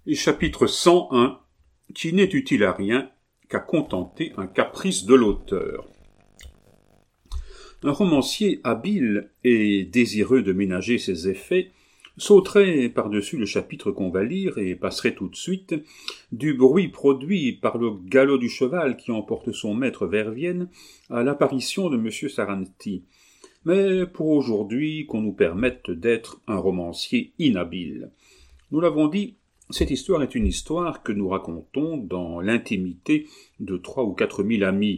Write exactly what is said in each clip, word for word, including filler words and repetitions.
Et chapitre cent un, qui n'est utile à rien qu'à contenter un caprice de l'auteur. Un romancier habile et désireux de ménager ses effets sauterait par-dessus le chapitre qu'on va lire et passerait tout de suite du bruit produit par le galop du cheval qui emporte son maître vers Vienne à l'apparition de M. Sarranti. Mais pour aujourd'hui, qu'on nous permette d'être un romancier inhabile. Nous l'avons dit, cette histoire est une histoire que nous racontons dans l'intimité de trois ou quatre mille amis.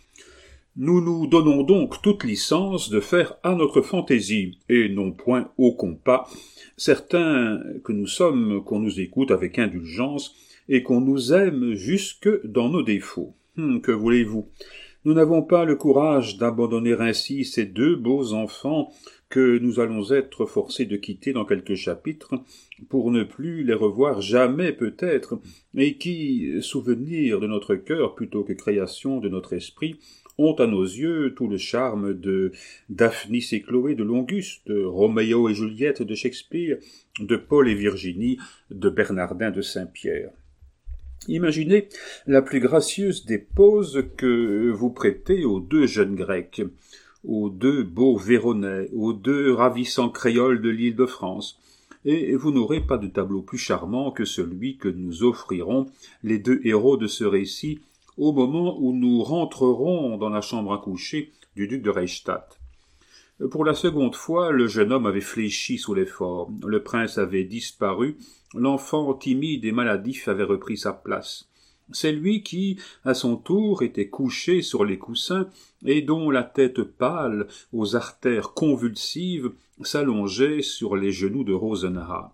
Nous nous donnons donc toute licence de faire à notre fantaisie, et non point au compas, certains que nous sommes, qu'on nous écoute avec indulgence, et qu'on nous aime jusque dans nos défauts. Hum, que voulez-vous ? Nous n'avons pas le courage d'abandonner ainsi ces deux beaux enfants que nous allons être forcés de quitter dans quelques chapitres, pour ne plus les revoir jamais peut-être, et qui, souvenir de notre cœur plutôt que création de notre esprit, ont à nos yeux tout le charme de Daphnis et Chloé de Longus, de Roméo et Juliette de Shakespeare, de Paul et Virginie, de Bernardin de Saint-Pierre. Imaginez la plus gracieuse des poses que vous prêtez aux deux jeunes Grecs, aux deux beaux Véronais, aux deux ravissants créoles de l'île de France, et vous n'aurez pas de tableau plus charmant que celui que nous offriront les deux héros de ce récit au moment où nous rentrerons dans la chambre à coucher du duc de Reichstadt. Pour la seconde fois, le jeune homme avait fléchi sous l'effort, le prince avait disparu, l'enfant timide et maladif avait repris sa place. C'est lui qui, à son tour, était couché sur les coussins et dont la tête pâle, aux artères convulsives, s'allongeait sur les genoux de Rosenha.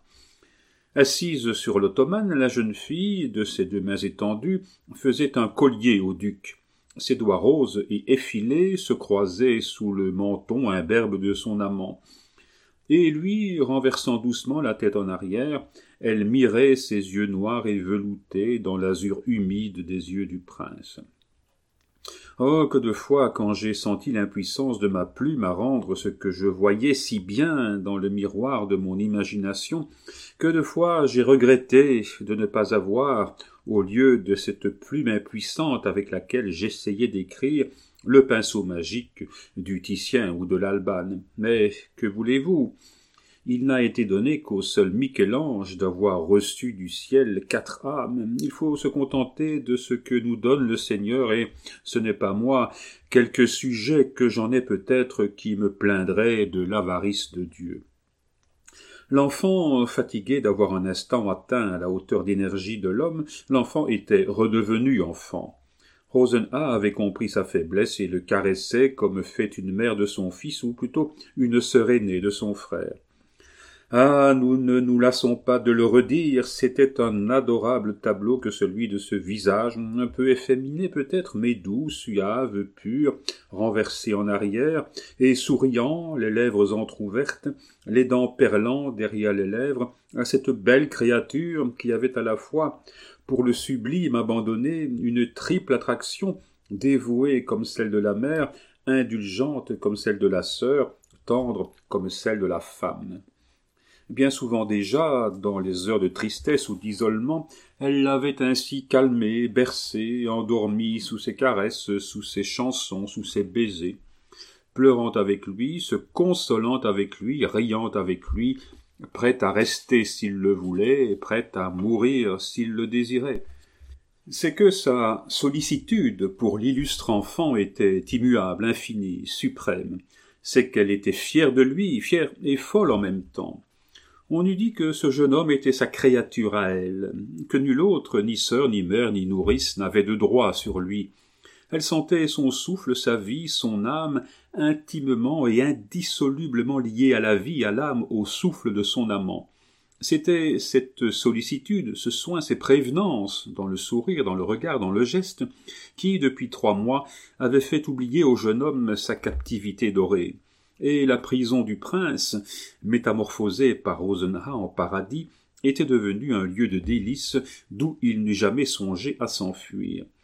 Assise sur l'ottomane, la jeune fille, de ses deux mains étendues, faisait un collier au duc. Ses doigts roses et effilés se croisaient sous le menton imberbe de son amant. Et lui, renversant doucement la tête en arrière, elle mirait ses yeux noirs et veloutés dans l'azur humide des yeux du prince. Oh, que de fois, quand j'ai senti l'impuissance de ma plume à rendre ce que je voyais si bien dans le miroir de mon imagination, que de fois j'ai regretté de ne pas avoir, au lieu de cette plume impuissante avec laquelle j'essayais d'écrire, le pinceau magique du Titien ou de l'Albane. Mais que voulez-vous ? Il n'a été donné qu'au seul Michel-Ange d'avoir reçu du ciel quatre âmes. Il faut se contenter de ce que nous donne le Seigneur, et ce n'est pas moi, quelques sujets que j'en ai peut-être qui me plaindraient de l'avarice de Dieu. L'enfant, fatigué d'avoir un instant atteint à la hauteur d'énergie de l'homme, l'enfant était redevenu enfant. Rosenha avait compris sa faiblesse et le caressait comme fait une mère de son fils, ou plutôt une sœur aînée de son frère. Ah, nous ne nous lassons pas de le redire, c'était un adorable tableau que celui de ce visage, un peu efféminé peut-être, mais doux, suave, pur, renversé en arrière, et souriant, les lèvres entr'ouvertes, les dents perlant derrière les lèvres, à cette belle créature qui avait à la fois, pour le sublime abandonné, une triple attraction, dévouée comme celle de la mère, indulgente comme celle de la sœur, tendre comme celle de la femme. Bien souvent déjà, dans les heures de tristesse ou d'isolement, elle l'avait ainsi calmé, bercé, endormi sous ses caresses, sous ses chansons, sous ses baisers, pleurant avec lui, se consolant avec lui, riant avec lui, prête à rester s'il le voulait, et prête à mourir s'il le désirait. C'est que sa sollicitude pour l'illustre enfant était immuable, infinie, suprême. C'est qu'elle était fière de lui, fière et folle en même temps. On eût dit que ce jeune homme était sa créature à elle, que nul autre, ni sœur, ni mère, ni nourrice, n'avait de droit sur lui. Elle sentait son souffle, sa vie, son âme, intimement et indissolublement liés à la vie, à l'âme, au souffle de son amant. C'était cette sollicitude, ce soin, ces prévenances, dans le sourire, dans le regard, dans le geste, qui, depuis trois mois, avaient fait oublier au jeune homme sa captivité dorée. Et la prison du prince, métamorphosée par Rosenha en paradis, était devenue un lieu de délices d'où il n'eût jamais songé à s'enfuir.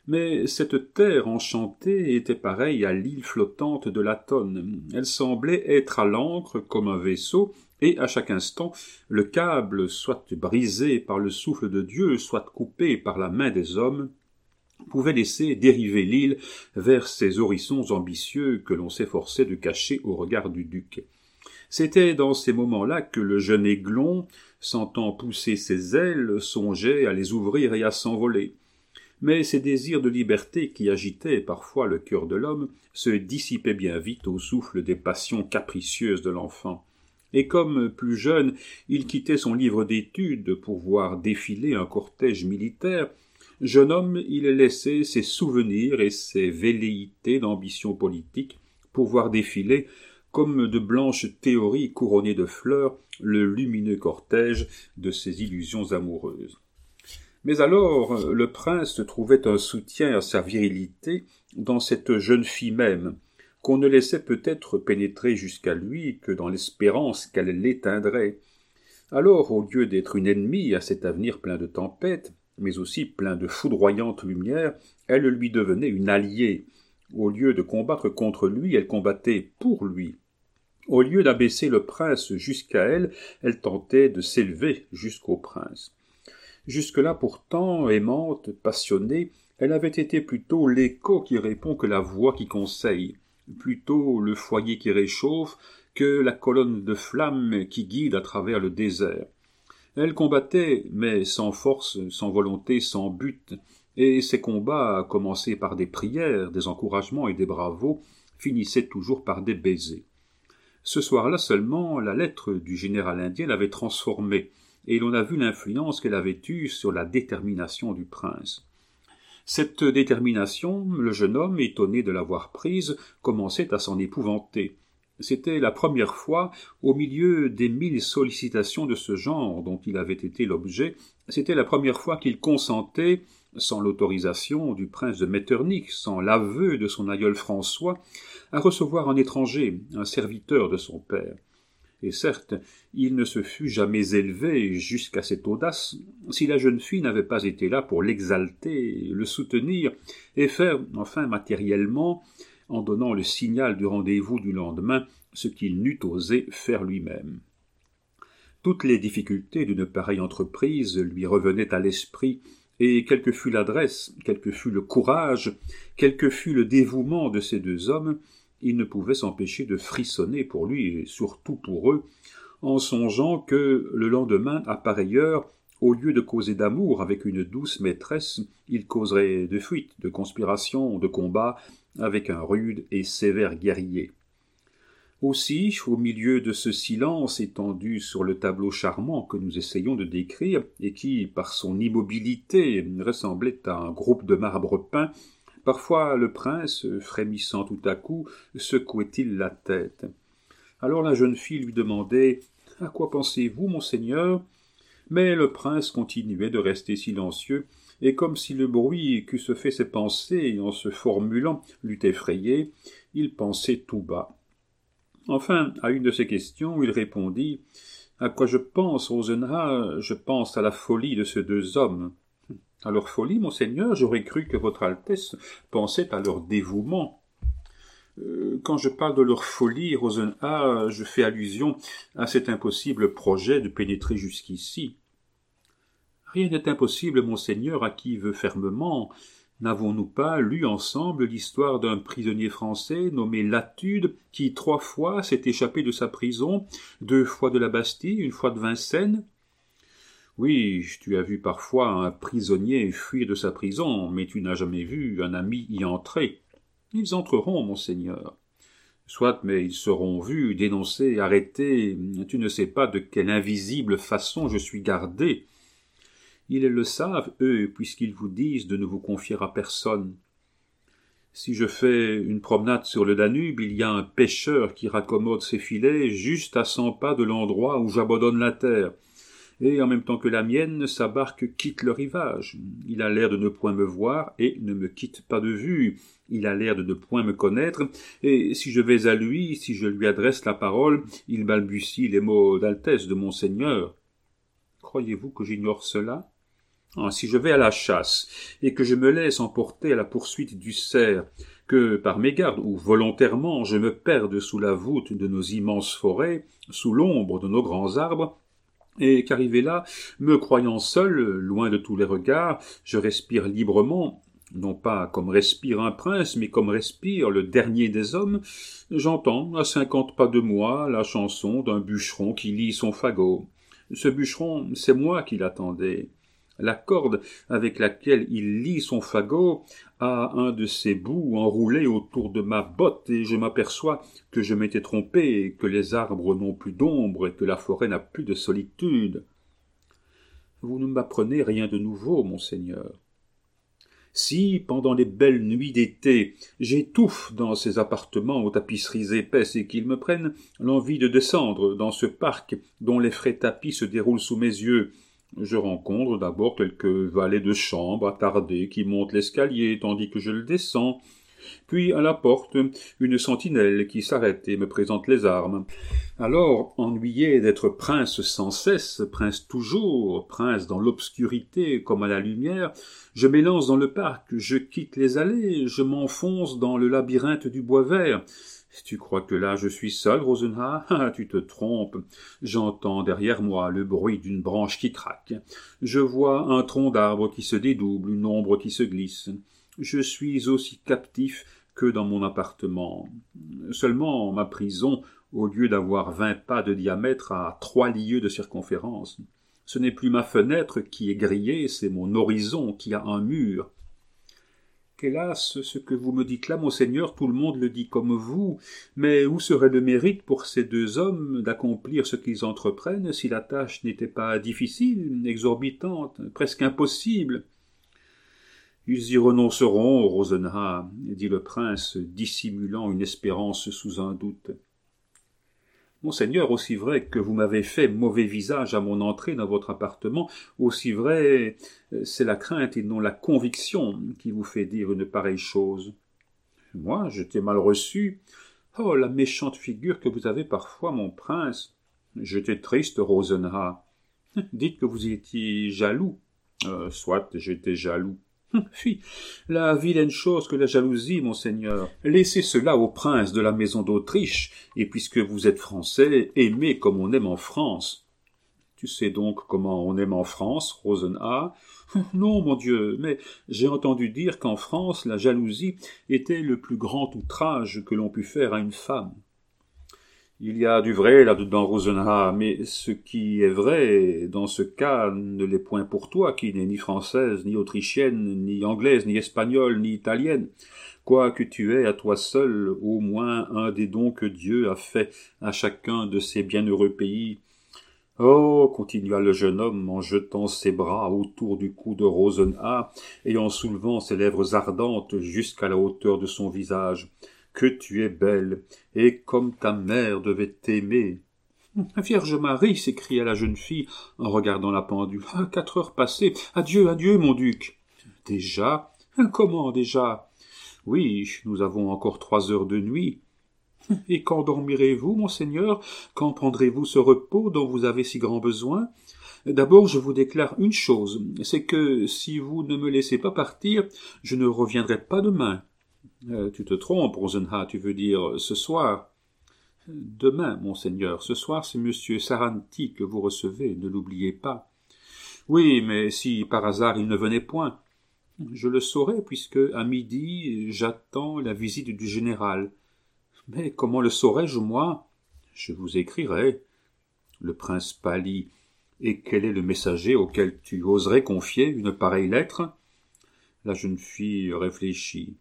Mais cette terre enchantée était pareille à l'île flottante de Latone. Elle semblait être à l'ancre comme un vaisseau, et à chaque instant, le câble, soit brisé par le souffle de Dieu, soit coupé par la main des hommes, pouvait laisser dériver l'île vers ces horizons ambitieux que l'on s'efforçait de cacher au regard du duc. C'était dans ces moments-là que le jeune Aiglon, sentant pousser ses ailes, songeait à les ouvrir et à s'envoler. Mais ces désirs de liberté qui agitaient parfois le cœur de l'homme se dissipaient bien vite au souffle des passions capricieuses de l'enfant. Et comme, plus jeune, il quittait son livre d'études pour voir défiler un cortège militaire, jeune homme, il laissait ses souvenirs et ses velléités d'ambition politique pour voir défiler, comme de blanches théories couronnées de fleurs, le lumineux cortège de ses illusions amoureuses. Mais alors, le prince trouvait un soutien à sa virilité dans cette jeune fille même, qu'on ne laissait peut-être pénétrer jusqu'à lui que dans l'espérance qu'elle l'éteindrait. Alors, au lieu d'être une ennemie à cet avenir plein de tempêtes, mais aussi plein de foudroyantes lumières, elle lui devenait une alliée. Au lieu de combattre contre lui, elle combattait pour lui. Au lieu d'abaisser le prince jusqu'à elle, elle tentait de s'élever jusqu'au prince. Jusque-là pourtant, aimante, passionnée, elle avait été plutôt l'écho qui répond que la voix qui conseille, plutôt le foyer qui réchauffe que la colonne de flammes qui guide à travers le désert. Elle combattait, mais sans force, sans volonté, sans but, et ses combats, commencés par des prières, des encouragements et des bravos, finissaient toujours par des baisers. Ce soir-là seulement, la lettre du général indien l'avait transformée, et l'on a vu l'influence qu'elle avait eue sur la détermination du prince. Cette détermination, le jeune homme, étonné de l'avoir prise, commençait à s'en épouvanter. C'était la première fois, au milieu des mille sollicitations de ce genre dont il avait été l'objet, c'était la première fois qu'il consentait, sans l'autorisation du prince de Metternich, sans l'aveu de son aïeul François, à recevoir un étranger, un serviteur de son père. Et certes, il ne se fût jamais élevé jusqu'à cette audace si la jeune fille n'avait pas été là pour l'exalter, le soutenir et faire, enfin matériellement, en donnant le signal du rendez-vous du lendemain, ce qu'il n'eût osé faire lui-même. Toutes les difficultés d'une pareille entreprise lui revenaient à l'esprit, et quelle que fût l'adresse, quel que fût le courage, quel que fût le dévouement de ces deux hommes, il ne pouvait s'empêcher de frissonner pour lui et surtout pour eux, en songeant que le lendemain, à pareille heure, au lieu de causer d'amour avec une douce maîtresse, il causerait de fuite, de conspiration, de combat avec un rude et sévère guerrier. Aussi, au milieu de ce silence étendu sur le tableau charmant que nous essayons de décrire, et qui, par son immobilité, ressemblait à un groupe de marbre peint, parfois le prince, frémissant tout à coup, secouait-il la tête. Alors la jeune fille lui demandait « À quoi pensez-vous, monseigneur ?» Mais le prince continuait de rester silencieux, et comme si le bruit qu'eussent fait ses pensées en se formulant l'eût effrayé, il pensait tout bas. Enfin, à une de ces questions, il répondit « À quoi je pense, Rosenha ? Je pense à la folie de ces deux hommes. » « À leur folie, monseigneur, j'aurais cru que votre Altesse pensait à leur dévouement. Euh, quand je parle de leur folie, Rosenha, je fais allusion à cet impossible projet de pénétrer jusqu'ici. Rien n'est impossible, monseigneur, acquive fermement. N'avons-nous pas lu ensemble l'histoire d'un prisonnier français nommé Latude, qui trois fois s'est échappé de sa prison, deux fois de la Bastille, une fois de Vincennes? Oui, tu as vu parfois un prisonnier fuir de sa prison, mais tu n'as jamais vu un ami y entrer. Ils entreront, monseigneur. Soit, mais ils seront vus, dénoncés, arrêtés. Tu ne sais pas de quelle invisible façon je suis gardé. Ils le savent, eux, puisqu'ils vous disent de ne vous confier à personne. Si je fais une promenade sur le Danube, il y a un pêcheur qui raccommode ses filets juste à cent pas de l'endroit où j'abandonne la terre. Et en même temps que la mienne, sa barque quitte le rivage. Il a l'air de ne point me voir et ne me quitte pas de vue. Il a l'air de ne point me connaître, et si je vais à lui, si je lui adresse la parole, il balbutie les mots d'altesse de monseigneur. Croyez-vous que j'ignore cela? Ah, si je vais à la chasse, et que je me laisse emporter à la poursuite du cerf, que, par mégarde ou volontairement, je me perde sous la voûte de nos immenses forêts, sous l'ombre de nos grands arbres, et qu'arrivé là, me croyant seul, loin de tous les regards, je respire librement, non pas comme respire un prince, mais comme respire le dernier des hommes, j'entends, à cinquante pas de moi, la chanson d'un bûcheron qui lit son fagot. Ce bûcheron, c'est moi qui l'attendais. La corde avec laquelle il lit son fagot a un de ses bouts enroulé autour de ma botte, et je m'aperçois que je m'étais trompé, que les arbres n'ont plus d'ombre, et que la forêt n'a plus de solitude. Vous ne m'apprenez rien de nouveau, monseigneur. Si, pendant les belles nuits d'été, j'étouffe dans ces appartements aux tapisseries épaisses et qu'ils me prennent l'envie de descendre dans ce parc dont les frais tapis se déroulent sous mes yeux, je rencontre d'abord quelques valets de chambre attardés qui montent l'escalier tandis que je le descends, puis à la porte une sentinelle qui s'arrête et me présente les armes. Alors, ennuyé d'être prince sans cesse, prince toujours, prince dans l'obscurité comme à la lumière, je m'élance dans le parc, je quitte les allées, je m'enfonce dans le labyrinthe du bois vert. Tu crois que là je suis seul, Rosenha? Ah, tu te trompes. J'entends derrière moi le bruit d'une branche qui craque. Je vois un tronc d'arbre qui se dédouble, une ombre qui se glisse. Je suis aussi captif que dans mon appartement. Seulement, ma prison, au lieu d'avoir vingt pas de diamètre, a trois lieues de circonférence. Ce n'est plus ma fenêtre qui est grillée, c'est mon horizon qui a un mur. Hélas, ce que vous me dites là, monseigneur, tout le monde le dit comme vous, mais où serait le mérite pour ces deux hommes d'accomplir ce qu'ils entreprennent si la tâche n'était pas difficile, exorbitante, presque impossible? Ils y renonceront, Rosenha, dit le prince, dissimulant une espérance sous un doute. Monseigneur, aussi vrai que vous m'avez fait mauvais visage à mon entrée dans votre appartement, aussi vrai c'est la crainte et non la conviction qui vous fait dire une pareille chose. Moi, je t'ai mal reçu. Oh, la méchante figure que vous avez parfois, mon prince. J'étais triste, Rosenha. Dites que vous étiez jaloux. Euh, soit j'étais jaloux. Fi, la vilaine chose que la jalousie, monseigneur. Laissez cela au prince de la maison d'Autriche, et puisque vous êtes français, aimez comme on aime en France. Tu sais donc comment on aime en France, Rosenha? Non, mon Dieu, mais j'ai entendu dire qu'en France, la jalousie était le plus grand outrage que l'on pût faire à une femme. Il y a du vrai là-dedans, Rosenha, mais ce qui est vrai dans ce cas ne l'est point pour toi, qui n'es ni française, ni autrichienne, ni anglaise, ni espagnole, ni italienne, quoique tu aies à toi seul au moins un des dons que Dieu a fait à chacun de ces bienheureux pays. Oh, continua le jeune homme en jetant ses bras autour du cou de Rosenha et en soulevant ses lèvres ardentes jusqu'à la hauteur de son visage, que tu es belle, et comme ta mère devait t'aimer. Vierge Marie, s'écria la jeune fille en regardant la pendule. Ah, quatre heures passées. Adieu, adieu, mon duc. Déjà? Comment déjà? Oui, nous avons encore trois heures de nuit. Et quand dormirez-vous, monseigneur? Quand prendrez-vous ce repos dont vous avez si grand besoin? D'abord, je vous déclare une chose, c'est que si vous ne me laissez pas partir, je ne reviendrai pas demain. Euh, tu te trompes, Rosenha, tu veux dire ce soir. Demain, monseigneur, ce soir, c'est monsieur Saranti que vous recevez, ne l'oubliez pas. Oui, mais si par hasard il ne venait point, je le saurais, puisque à midi, j'attends la visite du général. Mais comment le saurais-je, moi? Je vous écrirai. Le prince pâlit. Et quel est le messager auquel tu oserais confier une pareille lettre? La jeune fille réfléchit.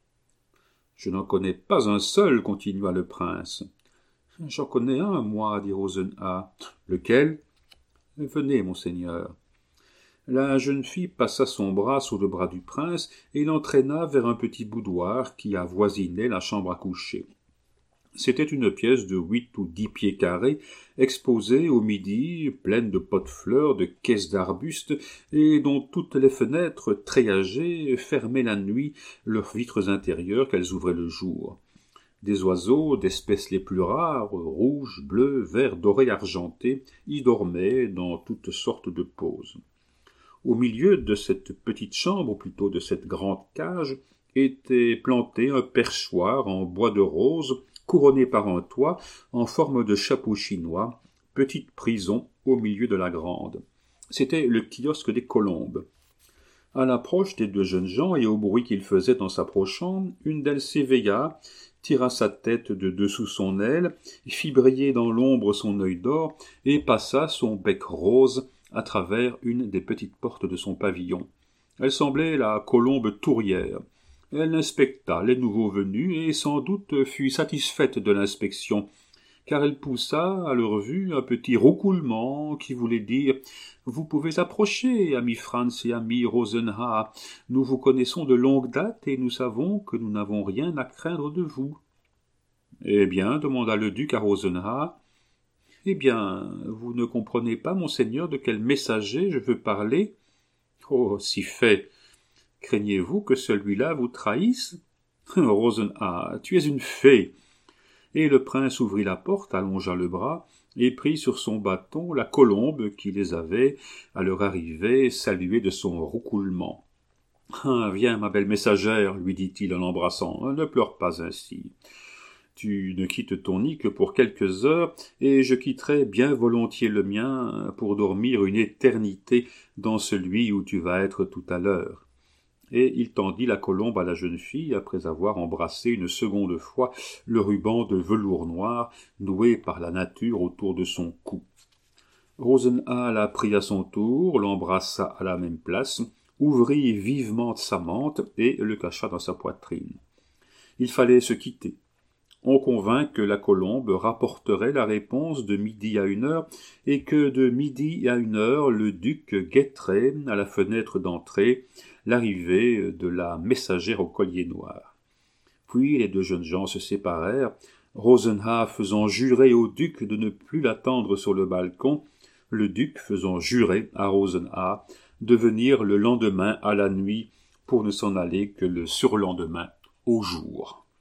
Je n'en connais pas un seul, continua le prince. J'en connais un, moi, dit Rosenha. Lequel? Venez, monseigneur. La jeune fille passa son bras sous le bras du prince et l'entraîna vers un petit boudoir qui avoisinait la chambre à coucher. C'était une pièce de huit ou dix pieds carrés, exposée au midi, pleine de pots de fleurs, de caisses d'arbustes, et dont toutes les fenêtres, treillages, fermaient la nuit leurs vitres intérieures qu'elles ouvraient le jour. Des oiseaux, d'espèces les plus rares, rouges, bleus, verts, dorés, argentés, y dormaient dans toutes sortes de poses. Au milieu de cette petite chambre, ou plutôt de cette grande cage, était planté un perchoir en bois de rose, couronné par un toit en forme de chapeau chinois, petite prison au milieu de la grande. C'était le kiosque des Colombes. À l'approche des deux jeunes gens et au bruit qu'ils faisaient en s'approchant, une d'elles s'éveilla, tira sa tête de dessous son aile, fit briller dans l'ombre son œil d'or et passa son bec rose à travers une des petites portes de son pavillon. Elle semblait la colombe tourière. Elle inspecta les nouveaux venus et sans doute fut satisfaite de l'inspection, car elle poussa à leur vue un petit roucoulement qui voulait dire « Vous pouvez approcher, ami Franz et ami Rosenha. Nous vous connaissons de longue date et nous savons que nous n'avons rien à craindre de vous. » « Eh bien, demanda le duc à Rosenha, « Eh bien, vous ne comprenez pas, monseigneur, de quel messager je veux parler ? Oh, si fait. Craignez-vous que celui-là vous trahisse ? Rosenha, tu es une fée. » Et le prince ouvrit la porte, allongea le bras, et prit sur son bâton la colombe qui les avait, à leur arrivée, salués de son roucoulement. « Ah, viens, ma belle messagère, lui dit-il en l'embrassant, ne pleure pas ainsi. Tu ne quittes ton nid que pour quelques heures, et je quitterai bien volontiers le mien pour dormir une éternité dans celui où tu vas être tout à l'heure. » Et il tendit la colombe à la jeune fille, après avoir embrassé une seconde fois le ruban de velours noir noué par la nature autour de son cou. Rosenha la prit à son tour, l'embrassa à la même place, ouvrit vivement sa mante et le cacha dans sa poitrine. Il fallait se quitter. On convint que la colombe rapporterait la réponse de midi à une heure, et que de midi à une heure le duc guetterait, à la fenêtre d'entrée, l'arrivée de la messagère au collier noir. Puis les deux jeunes gens se séparèrent, Rosenha faisant jurer au duc de ne plus l'attendre sur le balcon, le duc faisant jurer à Rosenha de venir le lendemain à la nuit pour ne s'en aller que le surlendemain au jour.